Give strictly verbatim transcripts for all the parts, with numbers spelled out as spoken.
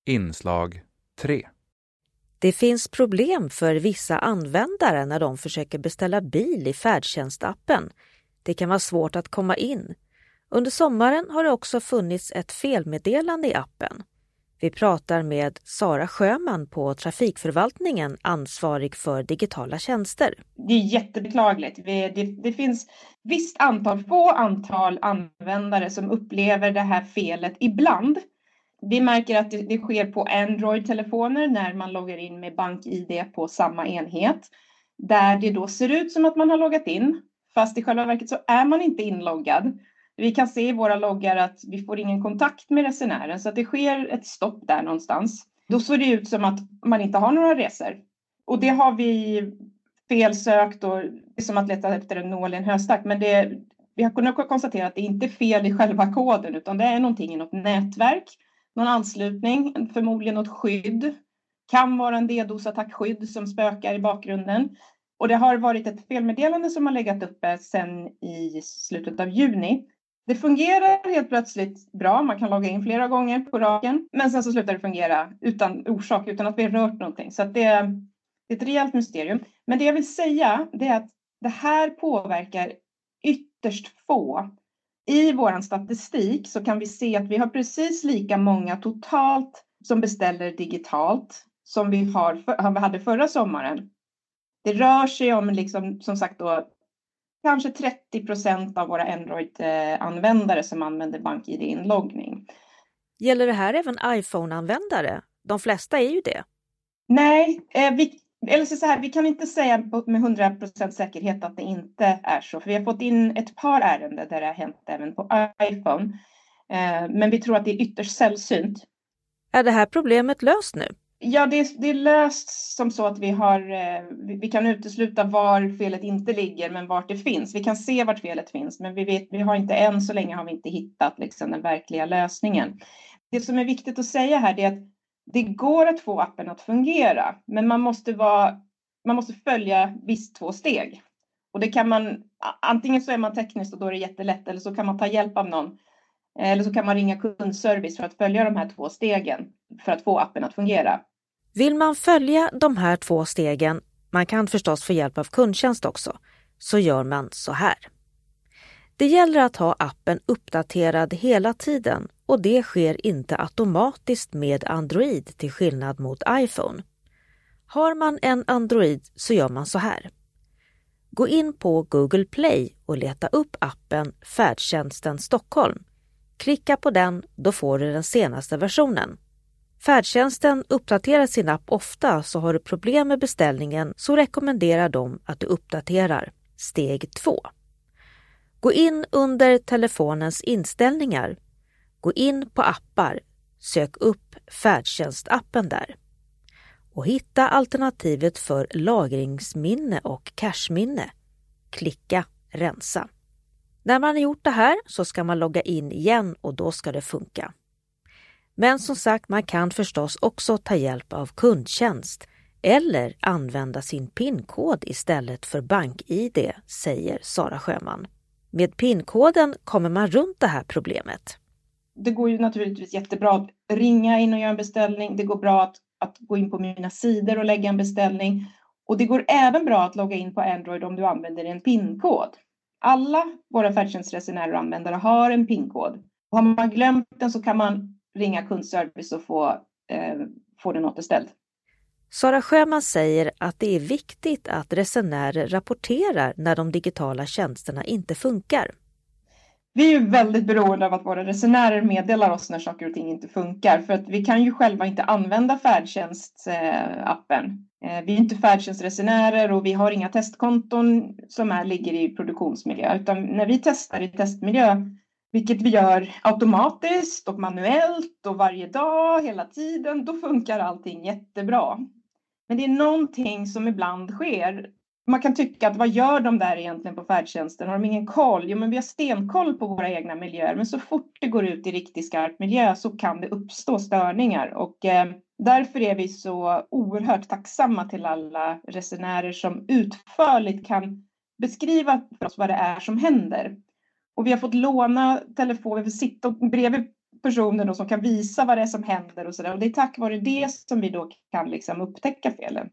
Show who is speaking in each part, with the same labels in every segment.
Speaker 1: Inslag tre.
Speaker 2: Det finns problem för vissa användare när de försöker beställa bil i färdtjänstappen. Det kan vara svårt att komma in. Under sommaren har det också funnits ett felmeddelande i appen. Vi pratar med Sara Sjöman på Trafikförvaltningen, ansvarig för digitala tjänster.
Speaker 3: Det är jättebeklagligt. Det, det finns visst antal, få antal användare som upplever det här felet ibland. Vi märker att det, det sker på Android-telefoner när man loggar in med BankID på samma enhet. Där det då ser ut som att man har loggat in, fast i själva verket så är man inte inloggad. Vi kan se i våra loggar att vi får ingen kontakt med resenären, så att det sker ett stopp där någonstans. Då ser det ut som att man inte har några resor. Och det har vi felsökt och det är som att leta efter en nål i en höstack. Men det, vi har kunnat konstatera att det inte är fel i själva koden, utan det är någonting i något nätverk, någon anslutning, förmodligen något skydd. Kan vara en DDoS-attackskydd som spökar i bakgrunden. Och det har varit ett felmeddelande som har legat uppe sedan i slutet av juni. Det fungerar helt plötsligt bra. Man kan logga in flera gånger på raken. Men sen så slutar det fungera utan orsak, utan att vi har rört någonting. Så att det, det är ett rejält mysterium. Men det jag vill säga det är att det här påverkar ytterst få. I vår statistik så kan vi se att vi har precis lika många totalt som beställer digitalt som vi, har för, vi hade förra sommaren. Det rör sig om, liksom, som sagt då, kanske trettio procent av våra Android-användare som använder BankID-inloggning.
Speaker 2: Gäller det här även iPhone-användare? De flesta är ju det.
Speaker 3: Nej, eh, vi, eller så här, vi kan inte säga med hundra procent säkerhet att det inte är så. För vi har fått in ett par ärenden där det har hänt även på iPhone. Eh, men vi tror att det är ytterst sällsynt.
Speaker 2: Är det här problemet löst nu?
Speaker 3: Ja, det är, det är löst som så att vi, har, eh, vi, vi kan utesluta var felet inte ligger, men vart det finns. Vi kan se vart felet finns, men vi, vet, vi har inte än så länge har vi inte hittat liksom, den verkliga lösningen. Det som är viktigt att säga här är att det går att få appen att fungera, men man måste, vara, man måste följa visst två steg. Och det kan man, antingen så är man tekniskt och då är det jättelätt, eller så kan man ta hjälp av någon. Eller så kan man ringa kundservice för att följa de här två stegen för att få appen att fungera.
Speaker 2: Vill man följa de här två stegen, man kan förstås få hjälp av kundtjänst också, så gör man så här. Det gäller att ha appen uppdaterad hela tiden och det sker inte automatiskt med Android till skillnad mot iPhone. Har man en Android så gör man så här. Gå in på Google Play och leta upp appen Färdtjänsten Stockholm. Klicka på den, då får du den senaste versionen. Färdtjänsten uppdaterar sin app ofta, så har du problem med beställningen så rekommenderar de att du uppdaterar. Steg två. Gå in under telefonens inställningar. Gå in på appar. Sök upp färdtjänstappen där. Och hitta alternativet för lagringsminne och cacheminne. Klicka rensa. När man har gjort det här så ska man logga in igen och då ska det funka. Men som sagt, man kan förstås också ta hjälp av kundtjänst eller använda sin PIN-kod istället för BankID, säger Sara Sjöman. Med PIN-koden kommer man runt det här problemet.
Speaker 3: Det går ju naturligtvis jättebra att ringa in och göra en beställning. Det går bra att, att gå in på mina sidor och lägga en beställning. Och det går även bra att logga in på Android om du använder en PIN-kod. Alla våra färdtjänstresenärer och användare har en PIN-kod. Och har man glömt den så kan man ringa kundservice och få, eh, få den återställd.
Speaker 2: Sara Sjöman säger att det är viktigt att resenärer rapporterar när de digitala tjänsterna inte funkar.
Speaker 3: Vi är ju väldigt beroende av att våra resenärer meddelar oss när saker och ting inte funkar. För att vi kan ju själva inte använda färdtjänstappen. Eh, vi är inte färdtjänstresenärer och vi har inga testkonton som är, ligger i produktionsmiljö. Utan när vi testar i testmiljö, vilket vi gör automatiskt och manuellt och varje dag, hela tiden, då funkar allting jättebra. Men det är någonting som ibland sker. Man kan tycka att vad gör de där egentligen på färdtjänsten? Har de ingen koll? Jo, men vi har stenkoll på våra egna miljöer. Men så fort det går ut i riktigt skarp miljö så kan det uppstå störningar. Och eh, därför är vi så oerhört tacksamma till alla resenärer som utförligt kan beskriva för oss vad det är som händer. Och vi har fått låna telefon, vi får sitta bredvid personer då som kan visa vad det är som händer och sådär. Och det är tack vare det som vi då kan liksom upptäcka felen.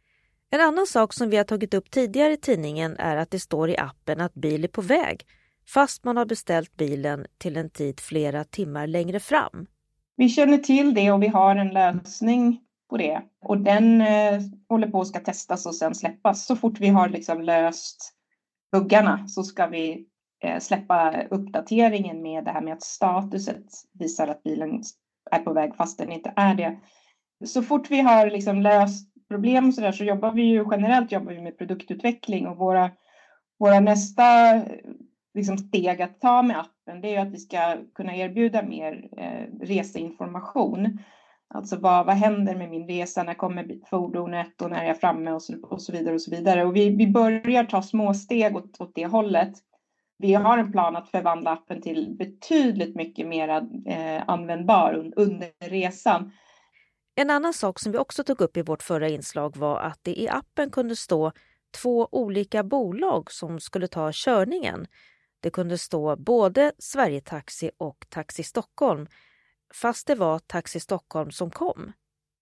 Speaker 2: En annan sak som vi har tagit upp tidigare i tidningen är att det står i appen att bil är på väg, fast man har beställt bilen till en tid flera timmar längre fram.
Speaker 3: Vi känner till det och vi har en lösning på det. Och den eh, håller på att ska testas och sen släppas. Så fort vi har liksom löst buggarna så ska vi eh, släppa uppdateringen med det här med att statuset visar att bilen är på väg fast den inte är det. Så fort vi har liksom löst problem och så där så jobbar vi ju generellt jobbar vi med produktutveckling och våra, våra nästa liksom steg att ta med appen det är att vi ska kunna erbjuda mer eh, reseinformation. Alltså vad, vad händer med min resa, när kommer fordonet och när jag är framme och så, och så vidare och så vidare. Och vi, vi börjar ta små steg åt, åt det hållet. Vi har en plan att förvandla appen till betydligt mycket mer eh, användbar under resan.
Speaker 2: En annan sak som vi också tog upp i vårt förra inslag var att det i appen kunde stå två olika bolag som skulle ta körningen. Det kunde stå både Sverigetaxi och Taxi Stockholm, fast det var Taxi Stockholm som kom.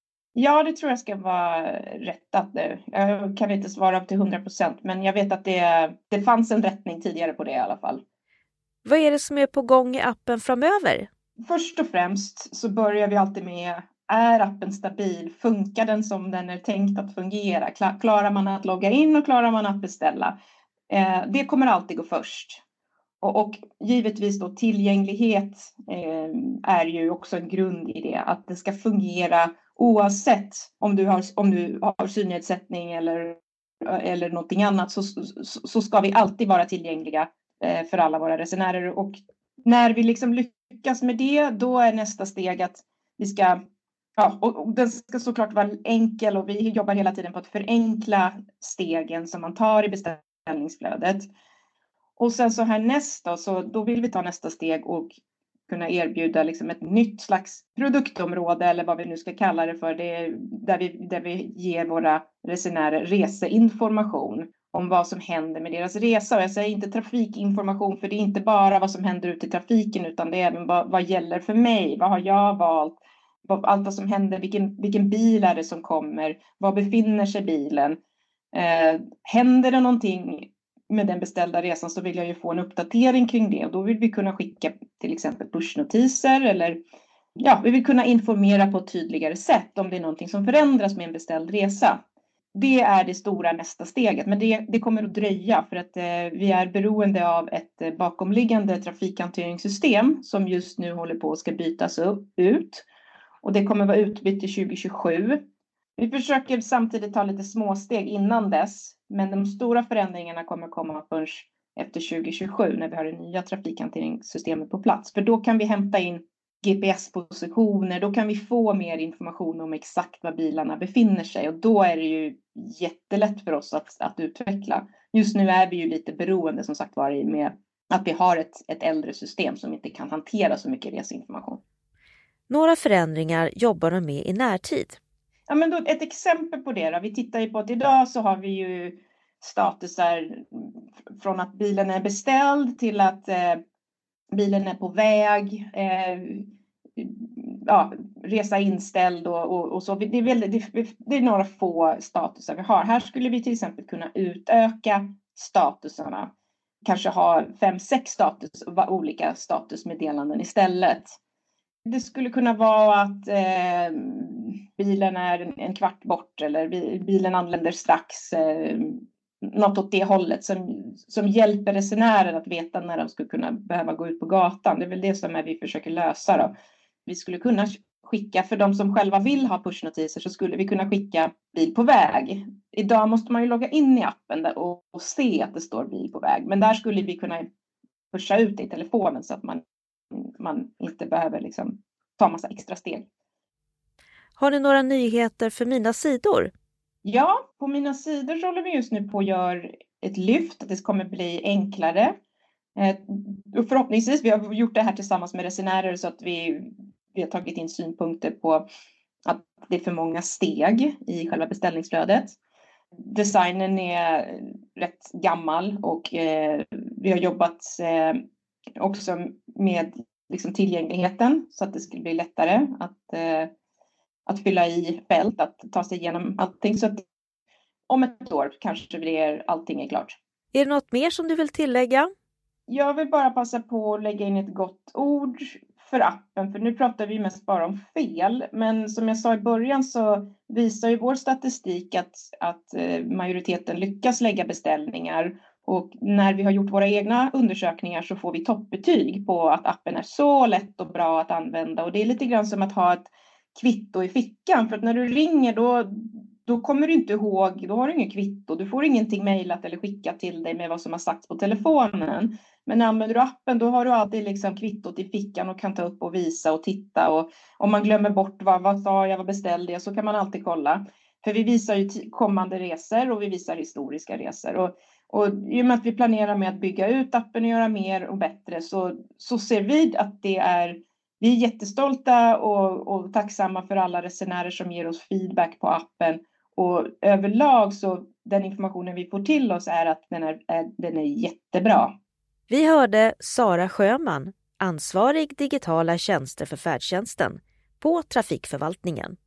Speaker 3: Ja, det tror jag ska vara rättat nu. Jag kan inte svara till hundra procent, men jag vet att det, det fanns en rättning tidigare på det i alla fall.
Speaker 2: Vad är det som är på gång i appen framöver?
Speaker 3: Först och främst så börjar vi alltid med, är appen stabil? Funkar den som den är tänkt att fungera? Klarar man att logga in och klarar man att beställa? Eh, det kommer alltid gå först. Och, och givetvis då tillgänglighet eh, är ju också en grund i det. Att det ska fungera oavsett om du har, om du har synnedsättning eller, eller någonting annat. Så, så, så ska vi alltid vara tillgängliga eh, för alla våra resenärer. Och när vi liksom lyckas med det, då är nästa steg att vi ska... Ja, och, och den ska såklart vara enkel och vi jobbar hela tiden på att förenkla stegen som man tar i beställningsflödet. Och sen så här nästa, så då vill vi ta nästa steg och kunna erbjuda liksom ett nytt slags produktområde eller vad vi nu ska kalla det för. Det är där vi, där vi ger våra resenärer reseinformation om vad som händer med deras resa. Och jag säger inte trafikinformation för det är inte bara vad som händer ute i trafiken utan det är även vad, vad gäller för mig. Vad har jag valt? Allt vad som händer, vilken, vilken bil är det som kommer? Var befinner sig bilen? Eh, händer det någonting med den beställda resan så vill jag ju få en uppdatering kring det. Och då vill vi kunna skicka till exempel pushnotiser eller ja, vi vill kunna informera på ett tydligare sätt om det är någonting som förändras med en beställd resa. Det är det stora nästa steget, men det, det kommer att dröja för att eh, vi är beroende av ett eh, bakomliggande trafikhanteringssystem som just nu håller på att ska bytas upp, ut. Och det kommer vara utbytt till tjugo tjugosju. Vi försöker samtidigt ta lite småsteg innan dess. Men de stora förändringarna kommer komma först efter tjugo tjugosju när vi har det nya trafikhanteringssystemet på plats. För då kan vi hämta in G P S-positioner. Då kan vi få mer information om exakt var bilarna befinner sig. Och då är det ju jättelätt för oss att, att utveckla. Just nu är vi ju lite beroende som sagt var med att vi har ett, ett äldre system som inte kan hantera så mycket reseinformation.
Speaker 2: Några förändringar jobbar de med i närtid.
Speaker 3: Ja, men då, ett exempel på det då. Vi tittar ju på att idag så har vi ju statusar från att bilen är beställd till att eh, bilen är på väg. Eh, ja, resa inställd och, och, och så. Det är, väldigt, det, det är några få statusar vi har. Här skulle vi till exempel kunna utöka statusarna. Kanske ha fem, sex status, olika statusmeddelanden istället. Det skulle kunna vara att eh, bilen är en, en kvart bort eller bilen anländer strax. Eh, något åt det hållet som, som hjälper resenären att veta när de skulle kunna behöva gå ut på gatan. Det är väl det som är vi försöker lösa då. Vi skulle kunna skicka, för de som själva vill ha pushnotiser så skulle vi kunna skicka bil på väg. Idag måste man ju logga in i appen där och, och se att det står bil på väg. Men där skulle vi kunna pusha ut det i telefonen så att man man inte behöver liksom ta massa extra steg.
Speaker 2: Har ni några nyheter för Mina sidor?
Speaker 3: Ja, på Mina sidor så håller vi just nu på att göra ett lyft. Att det kommer bli enklare. Eh, och förhoppningsvis, vi har gjort det här tillsammans med resenärer så att vi, vi har tagit in synpunkter på att det är för många steg i själva beställningsflödet. Designen är rätt gammal och eh, vi har jobbat eh, också med liksom tillgängligheten så att det skulle bli lättare att, eh, att fylla i fält, att ta sig igenom allting. Så att om ett år kanske blir, allting är klart.
Speaker 2: Är det något mer som du vill tillägga?
Speaker 3: Jag vill bara passa på att lägga in ett gott ord för appen, för nu pratar vi mest bara om fel. Men som jag sa i början så visar ju vår statistik att, att majoriteten lyckas lägga beställningar. Och när vi har gjort våra egna undersökningar så får vi toppbetyg på att appen är så lätt och bra att använda. Och det är lite grann som att ha ett kvitto i fickan. För att när du ringer då, då kommer du inte ihåg, då har du ingen kvitto. Du får ingenting mejlat eller skickat till dig med vad som har sagts på telefonen. Men använder du appen då har du alltid liksom kvittot i fickan och kan ta upp och visa och titta. Och om man glömmer bort vad, vad sa jag, vad beställde jag, så kan man alltid kolla. För vi visar ju t- kommande resor och vi visar historiska resor. Och, och i och med att vi planerar med att bygga ut appen och göra mer och bättre så, så ser vi att det är, vi är jättestolta och, och tacksamma för alla resenärer som ger oss feedback på appen. Och överlag så den informationen vi får till oss är att den är, är, den är jättebra.
Speaker 2: Vi hörde Sara Sjöman, ansvarig digitala tjänster för färdtjänsten på Trafikförvaltningen.